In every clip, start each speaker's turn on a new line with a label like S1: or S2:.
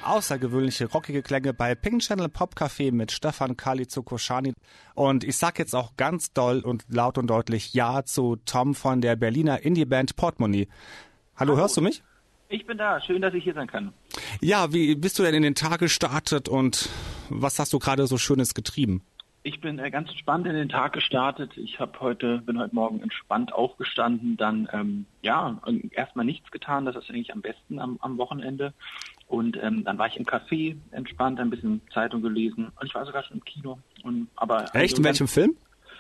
S1: außergewöhnliche rockige Klänge bei Pink Channel Pop Café mit Stefan Kalizukoschani. Und ich sag jetzt auch ganz doll und laut und deutlich Ja zu Tom von der Berliner Indie-Band Portemonnaie. Hallo, hörst du mich?
S2: Ich bin da, schön, dass ich hier sein kann.
S1: Ja, wie bist du denn in den Tag gestartet und was hast du gerade so Schönes getrieben?
S2: Ich bin ganz entspannt in den Tag gestartet. Ich bin heute Morgen entspannt aufgestanden, dann erstmal nichts getan, das ist eigentlich am besten am Wochenende. Und dann war ich im Café, entspannt, ein bisschen Zeitung gelesen und ich war sogar schon im Kino.
S1: Echt? In welchem Film?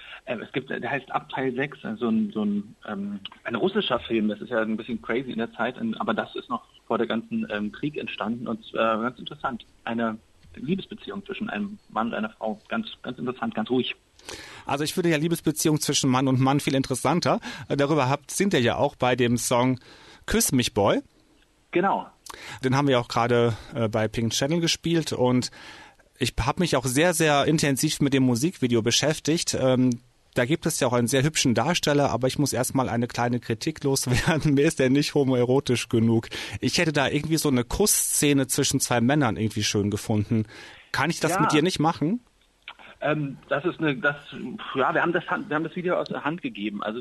S2: Der heißt Abteil 6, ein russischer Film, das ist ja ein bisschen crazy in der Zeit, aber das ist noch vor der ganzen Krieg entstanden und ganz interessant. Eine Liebesbeziehung zwischen einem Mann und einer Frau. Ganz, ganz interessant, ganz ruhig.
S1: Also ich finde ja Liebesbeziehung zwischen Mann und Mann viel interessanter. Darüber singt ihr ja auch bei dem Song Küss mich, Boy.
S2: Genau.
S1: Den haben wir auch gerade bei Pink Channel gespielt und ich habe mich auch sehr, sehr intensiv mit dem Musikvideo beschäftigt. Da gibt es ja auch einen sehr hübschen Darsteller, aber ich muss erstmal eine kleine Kritik loswerden. Mir ist der nicht homoerotisch genug. Ich hätte da irgendwie so eine Kussszene zwischen zwei Männern irgendwie schön gefunden. Kann ich das mit dir nicht machen?
S2: Wir haben das Video aus der Hand gegeben. Also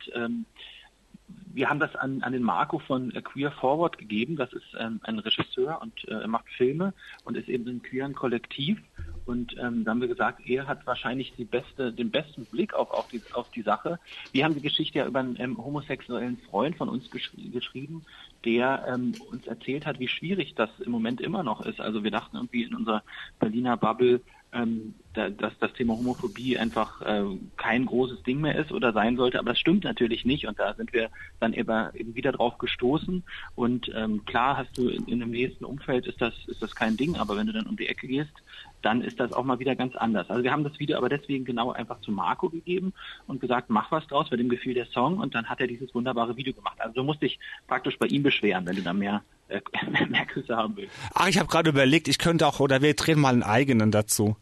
S2: wir haben das an den Marco von Queer Forward gegeben. Das ist ein Regisseur und er macht Filme und ist eben ein queeren Kollektiv. Und dann haben wir gesagt, er hat wahrscheinlich den besten Blick auf die Sache. Wir haben die Geschichte ja über einen homosexuellen Freund von uns geschrieben, der uns erzählt hat, wie schwierig das im Moment immer noch ist. Also wir dachten irgendwie in unserer Berliner Bubble, dass das Thema Homophobie einfach kein großes Ding mehr ist oder sein sollte, aber das stimmt natürlich nicht und da sind wir dann eben wieder drauf gestoßen und klar hast du in einem nächsten Umfeld ist das kein Ding, aber wenn du dann um die Ecke gehst, dann ist das auch mal wieder ganz anders. Also wir haben das Video aber deswegen genau einfach zu Marco gegeben und gesagt, mach was draus, bei dem Gefühl der Song und dann hat er dieses wunderbare Video gemacht. Also du musst dich praktisch bei ihm beschweren, wenn du da mehr Küsse haben willst.
S1: Ach, ich habe gerade überlegt, wir drehen mal einen eigenen dazu.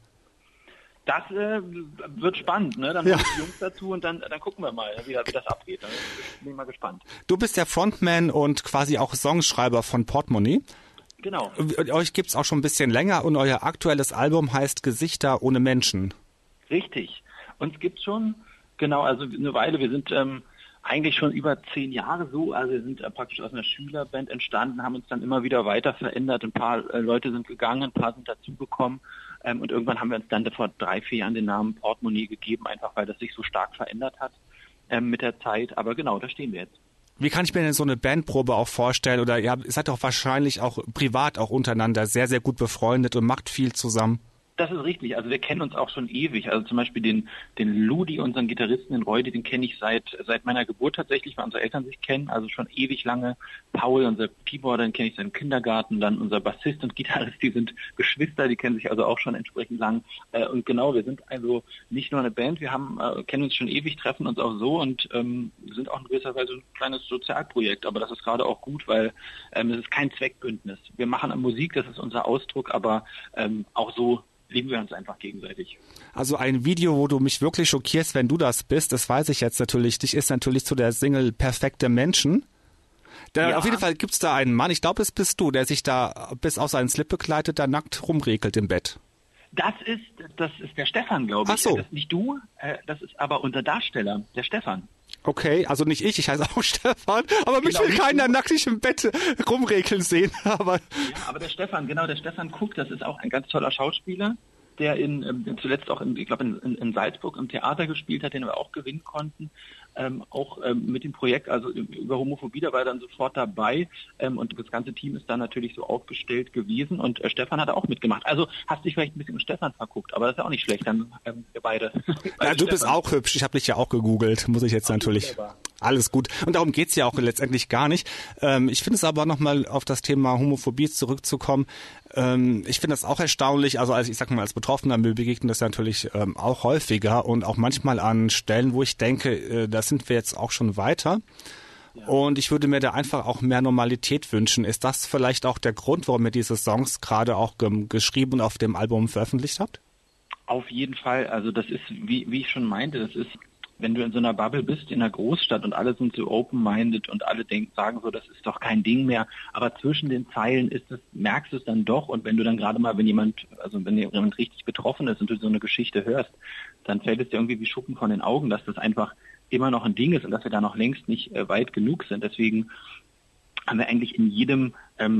S2: Das wird spannend, ne? Dann kommen die Jungs dazu und dann gucken wir mal, wie das abgeht. Dann bin ich mal gespannt.
S1: Du bist der Frontman und quasi auch Songschreiber von Portemonnaie.
S2: Genau.
S1: Euch gibt's auch schon ein bisschen länger und euer aktuelles Album heißt Gesichter ohne Menschen.
S2: Richtig. Uns gibt's schon, genau, also eine Weile. Wir sind eigentlich schon über 10 Jahre so, also wir sind praktisch aus einer Schülerband entstanden, haben uns dann immer wieder weiter verändert. Ein paar Leute sind gegangen, ein paar sind dazugekommen. Und irgendwann haben wir uns dann vor 3-4 Jahren den Namen Portemonnaie gegeben, einfach weil das sich so stark verändert hat mit der Zeit. Aber genau, da stehen wir jetzt.
S1: Wie kann ich mir denn so eine Bandprobe auch vorstellen? Oder ihr seid doch wahrscheinlich auch privat auch untereinander sehr, sehr gut befreundet und macht viel zusammen.
S2: Das ist richtig. Also wir kennen uns auch schon ewig. Also zum Beispiel den Ludi, unseren Gitarristen, den Reude, den kenne ich seit meiner Geburt tatsächlich, weil unsere Eltern sich kennen. Also schon ewig lange. Paul, unser Keyboarder, den kenne ich seit dem Kindergarten. Dann unser Bassist und Gitarrist, die sind Geschwister, die kennen sich also auch schon entsprechend lang. Und genau, wir sind also nicht nur eine Band, wir kennen uns schon ewig, treffen uns auch so und sind auch in gewisser Weise ein kleines Sozialprojekt. Aber das ist gerade auch gut, weil es ist kein Zweckbündnis. Wir machen Musik, das ist unser Ausdruck, aber auch so lieben wir uns einfach gegenseitig.
S1: Also ein Video, wo du mich wirklich schockierst, wenn du das bist, das weiß ich jetzt natürlich, dich ist natürlich zu der Single Perfekte Menschen. Auf jeden Fall gibt's da einen Mann, ich glaube, es bist du, der sich da bis auf seinen Slip begleitet, da nackt rumregelt im Bett.
S2: Das ist der Stefan, glaube ich.
S1: Ach so.
S2: Das ist nicht du, das ist aber unser Darsteller, der Stefan.
S1: Okay, also nicht ich heiße auch Stefan, aber mich will keiner nackig im Bett rumregeln sehen. Aber
S2: der Stefan Cook, das ist auch ein ganz toller Schauspieler, der zuletzt auch in Salzburg im Theater gespielt hat, den wir auch gewinnen konnten. Mit dem Projekt, also über Homophobie, da war er dann sofort dabei und das ganze Team ist dann natürlich so aufgestellt gewesen und Stefan hat auch mitgemacht. Also hast dich vielleicht ein bisschen mit Stefan verguckt, aber das ist ja auch nicht schlecht, dann wir beide.
S1: Ja, du bist auch hübsch, ich habe dich ja auch gegoogelt, muss ich jetzt natürlich. Wunderbar. Alles gut und darum geht's ja auch letztendlich gar nicht. Ich finde es aber nochmal auf das Thema Homophobie zurückzukommen. Ich finde das auch erstaunlich, also als Betroffener, mir begegnet das natürlich auch häufiger und auch manchmal an Stellen, wo ich denke, da sind wir jetzt auch schon weiter. Ja. Und ich würde mir da einfach auch mehr Normalität wünschen. Ist das vielleicht auch der Grund, warum ihr diese Songs gerade auch geschrieben und auf dem Album veröffentlicht habt?
S2: Auf jeden Fall. Also das ist, wie ich schon meinte, das ist wenn du in so einer Bubble bist, in einer Großstadt und alle sind so open-minded und alle sagen so, das ist doch kein Ding mehr, aber zwischen den Zeilen merkst du es dann doch, und wenn du dann gerade mal, wenn jemand richtig betroffen ist und du so eine Geschichte hörst, dann fällt es dir irgendwie wie Schuppen von den Augen, dass das einfach immer noch ein Ding ist und dass wir da noch längst nicht weit genug sind. Deswegen haben wir eigentlich in jedem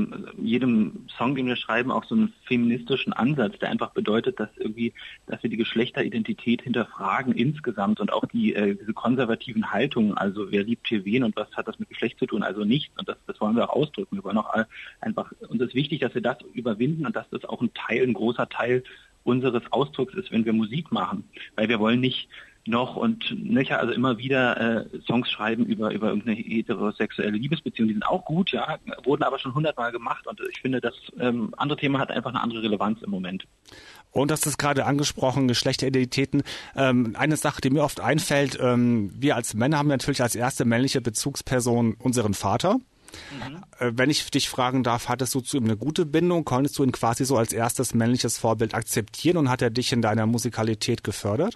S2: Song, den wir schreiben, auch so einen feministischen Ansatz, der einfach bedeutet, dass wir die Geschlechteridentität hinterfragen insgesamt und auch diese konservativen Haltungen, also wer liebt hier wen und was hat das mit Geschlecht zu tun, also nichts, und das wollen wir auch ausdrücken. Wir wollen auch einfach, uns ist wichtig, dass wir das überwinden und dass das auch ein großer Teil unseres Ausdrucks ist, wenn wir Musik machen, weil wir wollen nicht noch und nöcher, also immer wieder Songs schreiben über irgendeine heterosexuelle Liebesbeziehung, die sind auch gut, ja, wurden aber schon 100-mal gemacht, und ich finde, das andere Thema hat einfach eine andere Relevanz im Moment.
S1: Und das ist gerade angesprochen, Geschlechteridentitäten. Eine Sache, die mir oft einfällt, wir als Männer haben natürlich als erste männliche Bezugsperson unseren Vater. Wenn ich dich fragen darf, hattest du zu ihm eine gute Bindung? Konntest du ihn quasi so als erstes männliches Vorbild akzeptieren und hat er dich in deiner Musikalität gefördert?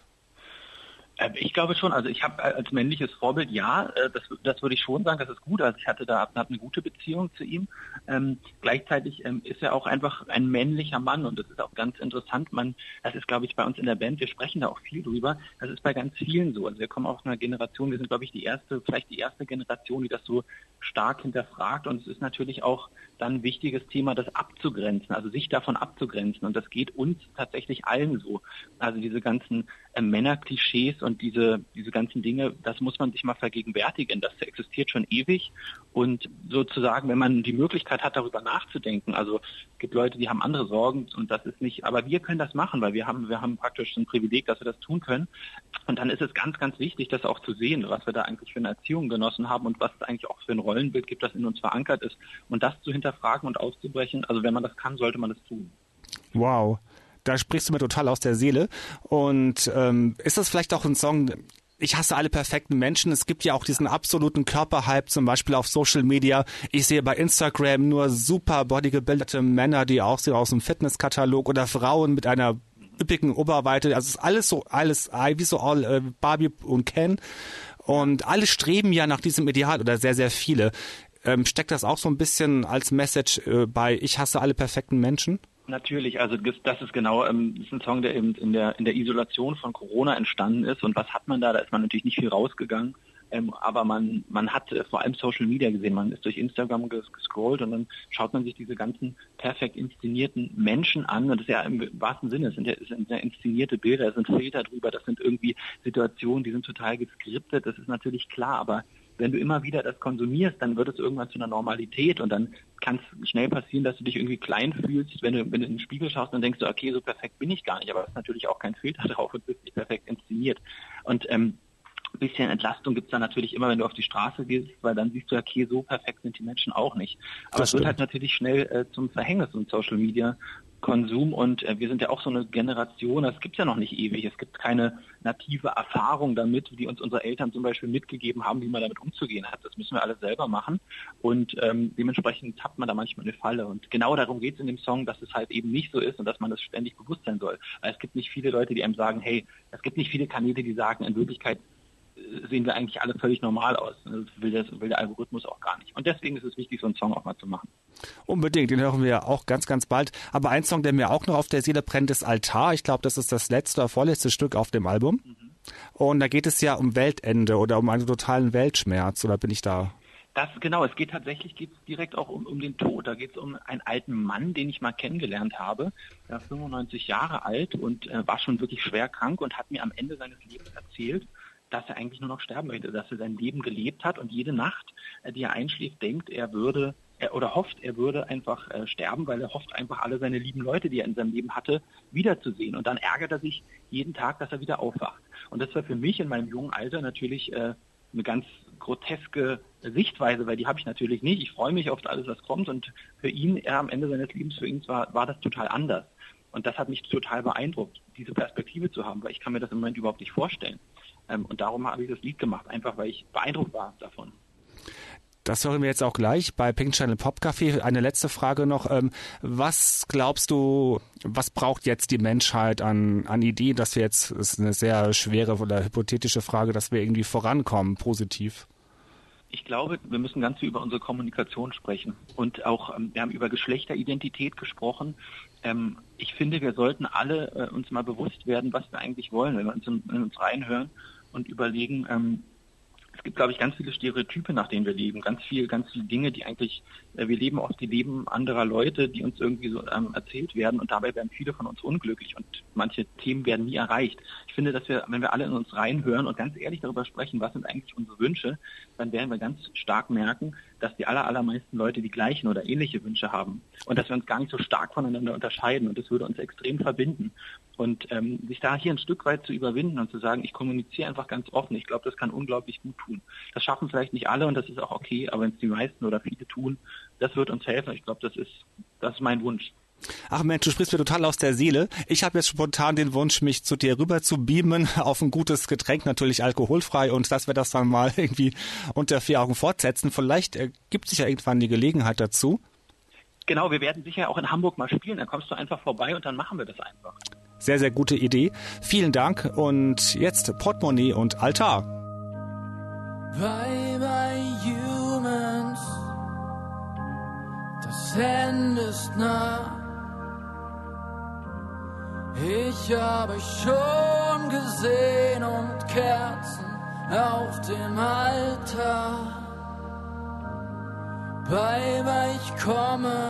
S2: Ich glaube schon, also ich habe als männliches Vorbild, ja, das würde ich schon sagen, das ist gut, also ich hatte eine gute Beziehung zu ihm. Gleichzeitig ist er auch einfach ein männlicher Mann, und das ist auch ganz interessant. Das ist, glaube ich, bei uns in der Band, wir sprechen da auch viel drüber, das ist bei ganz vielen so. Also wir kommen aus einer Generation, wir sind, glaube ich, vielleicht die erste Generation, die das so stark hinterfragt, und es ist natürlich auch dann ein wichtiges Thema, das abzugrenzen, also sich davon abzugrenzen, und das geht uns tatsächlich allen so. Also diese ganzen Männerklischees und diese ganzen Dinge, das muss man sich mal vergegenwärtigen. Das existiert schon ewig, und sozusagen, wenn man die Möglichkeit hat, darüber nachzudenken, also es gibt Leute, die haben andere Sorgen, und das ist nicht, aber wir können das machen, weil wir haben praktisch ein Privileg, dass wir das tun können, und dann ist es ganz, ganz wichtig, das auch zu sehen, was wir da eigentlich für eine Erziehung genossen haben und was es eigentlich auch für ein Rollenbild gibt, das in uns verankert ist, und das zu hinterfragen und auszubrechen. Also wenn man das kann, sollte man das tun.
S1: Wow. Da sprichst du mir total aus der Seele. Und ist das vielleicht auch ein Song, ich hasse alle perfekten Menschen. Es gibt ja auch diesen absoluten Körperhype, zum Beispiel auf Social Media. Ich sehe bei Instagram nur super bodygebildete Männer, die auch so aus dem Fitnesskatalog, oder Frauen mit einer üppigen Oberweite. Also es ist alles wie so Barbie und Ken. Und alle streben ja nach diesem Ideal, oder sehr, sehr viele. Steckt das auch so ein bisschen als Message bei Ich hasse alle perfekten Menschen?
S2: Natürlich, also das ist genau, das ist ein Song, der eben in der Isolation von Corona entstanden ist. Und was hat man da? Da ist man natürlich nicht viel rausgegangen, aber man hat vor allem Social Media gesehen. Man ist durch Instagram gescrollt, und dann schaut man sich diese ganzen perfekt inszenierten Menschen an. Und das ist ja im wahrsten Sinne, es sind ja inszenierte Bilder, es sind Filter drüber, das sind irgendwie Situationen, die sind total geskriptet. Das ist natürlich klar, aber wenn du immer wieder das konsumierst, dann wird es irgendwann zu einer Normalität, und dann kann es schnell passieren, dass du dich irgendwie klein fühlst, wenn du in den Spiegel schaust, dann denkst du, okay, so perfekt bin ich gar nicht, aber es ist natürlich auch kein Filter drauf und bist nicht perfekt inszeniert. Und ein bisschen Entlastung gibt's dann natürlich immer, wenn du auf die Straße gehst, weil dann siehst du, okay, so perfekt sind die Menschen auch nicht. Aber es wird halt natürlich schnell zum Verhängnis und Social Media Konsum, und wir sind ja auch so eine Generation, das gibt's ja noch nicht ewig, es gibt keine native Erfahrung damit, die uns unsere Eltern zum Beispiel mitgegeben haben, wie man damit umzugehen hat. Das müssen wir alles selber machen, und dementsprechend tappt man da manchmal eine Falle, und genau darum geht's in dem Song, dass es halt eben nicht so ist und dass man das ständig bewusst sein soll. Weil es gibt nicht viele Leute, die einem sagen, hey, es gibt nicht viele Kanäle, die sagen, in Wirklichkeit sehen wir eigentlich alle völlig normal aus. Das will der Algorithmus auch gar nicht. Und deswegen ist es wichtig, so einen Song auch mal zu machen.
S1: Unbedingt, den hören wir ja auch ganz, ganz bald. Aber ein Song, der mir auch noch auf der Seele brennt, ist Altar. Ich glaube, das ist das letzte oder vorletzte Stück auf dem Album. Und da geht es ja um Weltende oder um einen totalen Weltschmerz. Oder bin ich da?
S2: Genau, es geht direkt auch um den Tod. Da geht es um einen alten Mann, den ich mal kennengelernt habe. Er war 95 Jahre alt und war schon wirklich schwer krank und hat mir am Ende seines Lebens erzählt, dass er eigentlich nur noch sterben möchte, dass er sein Leben gelebt hat und jede Nacht, die er einschläft, denkt, er würde einfach sterben, weil er hofft einfach alle seine lieben Leute, die er in seinem Leben hatte, wiederzusehen. Und dann ärgert er sich jeden Tag, dass er wieder aufwacht. Und das war für mich in meinem jungen Alter natürlich eine ganz groteske Sichtweise, weil die habe ich natürlich nicht. Ich freue mich auf alles, was kommt, und für ihn, am Ende seines Lebens, für ihn war das total anders. Und das hat mich total beeindruckt, diese Perspektive zu haben, weil ich kann mir das im Moment überhaupt nicht vorstellen. Und darum habe ich das Lied gemacht, einfach weil ich beeindruckt war davon.
S1: Das hören wir jetzt auch gleich bei Pink Channel Pop Café. Eine letzte Frage noch. Was glaubst du, was braucht jetzt die Menschheit an Ideen, dass wir jetzt, das ist eine sehr schwere oder hypothetische Frage, dass wir irgendwie vorankommen, positiv?
S2: Ich glaube, wir müssen ganz viel über unsere Kommunikation sprechen und auch, wir haben über Geschlechteridentität gesprochen. Ich finde, wir sollten alle uns mal bewusst werden, was wir eigentlich wollen, wenn wir uns in uns reinhören und überlegen, es gibt, glaube ich, ganz viele Stereotype, nach denen wir leben, ganz viele Dinge, die eigentlich, wir leben oft die Leben anderer Leute, die uns irgendwie so erzählt werden und dabei werden viele von uns unglücklich und manche Themen werden nie erreicht. Ich finde, dass wir, wenn wir alle in uns reinhören und ganz ehrlich darüber sprechen, was sind eigentlich unsere Wünsche, dann werden wir ganz stark merken, dass die allermeisten Leute die gleichen oder ähnliche Wünsche haben und dass wir uns gar nicht so stark voneinander unterscheiden und das würde uns extrem verbinden. Und sich da hier ein Stück weit zu überwinden und zu sagen, ich kommuniziere einfach ganz offen, ich glaube, das kann unglaublich gut tun. Das schaffen vielleicht nicht alle und das ist auch okay, aber wenn es die meisten oder viele tun, das wird uns helfen. Ich glaube, das ist mein Wunsch.
S1: Ach Mensch, du sprichst mir total aus der Seele. Ich habe jetzt spontan den Wunsch, mich zu dir rüber zu beamen auf ein gutes Getränk, natürlich alkoholfrei und dass wir das dann mal irgendwie unter 4 Augen fortsetzen. Vielleicht gibt sich ja irgendwann die Gelegenheit dazu.
S2: Genau, wir werden sicher auch in Hamburg mal spielen. Dann kommst du einfach vorbei und dann machen wir das einfach.
S1: Sehr, sehr gute Idee. Vielen Dank und jetzt Portemonnaie und Altar.
S3: Bye bye humans, das Ende ist nah. Ich habe schon gesehen und Kerzen auf dem Altar. Bye bye, ich komme.